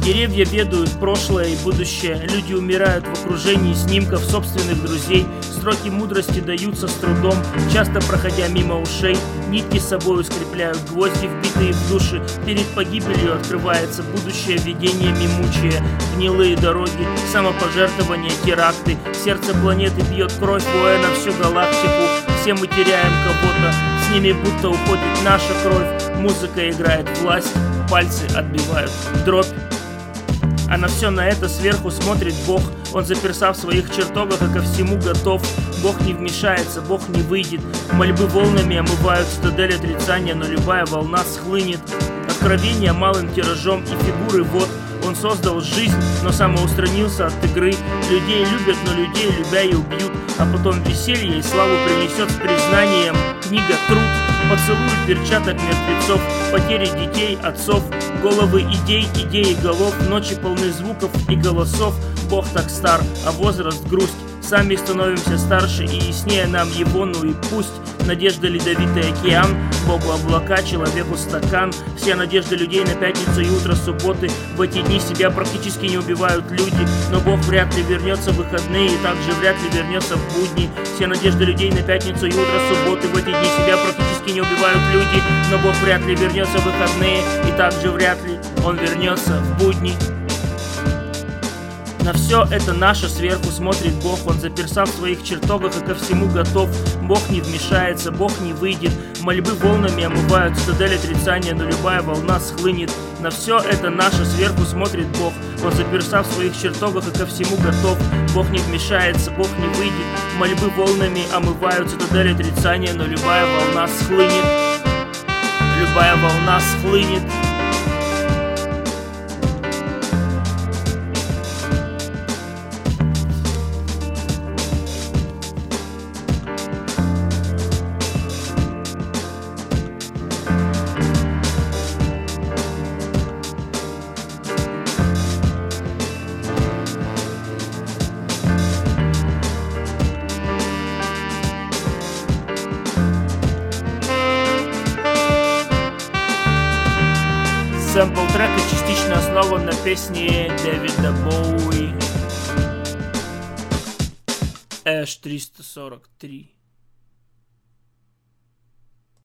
Деревья ведают прошлое и будущее, люди умирают в окружении снимков собственных друзей, строки мудрости даются с трудом, часто проходя мимо ушей, нитки с собой скрепляют гвозди, вбитые в души, перед погибелью открывается будущее, видениями мучая, гнилые дороги, самопожертвования, теракты, сердце планеты бьет кровь, воя на всю галактику, все мы теряем кого-то, с ними будто уходит наша кровь, музыка играет власть, пальцы отбивают дробь. А на все на это сверху смотрит Бог. Он заперся в своих чертогах и ко всему готов. Бог не вмешается, Бог не выйдет. Мольбы волнами омывают цитадель отрицания, но любая волна схлынет. Откровения малым тиражом и фигуры вот. Он создал жизнь, но самоустранился от игры. Людей любят, но людей любя и убьют. А потом веселье и славу принесет с признанием. Книга «Труд». Поцелуй перчаток мертвецов, потери детей, отцов, головы идей, идеи голов, ночи полны звуков и голосов. Бог так стар, а возраст грусть. Сами становимся старше и яснее нам его, ну и пусть. Надежда ледовитый океан, Богу облака, человеку стакан. Все надежды людей на пятницу и утро субботы. В эти дни себя практически не убивают люди, но Бог вряд ли вернется в выходные и также вряд ли вернется в будни. Все надежды людей на пятницу и утро субботы. В эти дни себя практически не убивают люди, но Бог вряд ли вернется в выходные и также вряд ли он вернется в будни. На все это наше сверху смотрит Бог. Он заперся в своих чертогах и ко всему готов. Бог не вмешается, Бог не выйдет. Мольбы волнами омывают цитадель отрицания, но любая волна схлынет. На все это наше сверху смотрит Бог. Он заперся в своих чертогах и ко всему готов. Бог не вмешается, Бог не выйдет. Мольбы волнами омывают цитадель отрицания, но любая волна схлынет. Любая волна схлынет. Сэмпл трека частично основан на песне Дэвида Боуи Эш 343.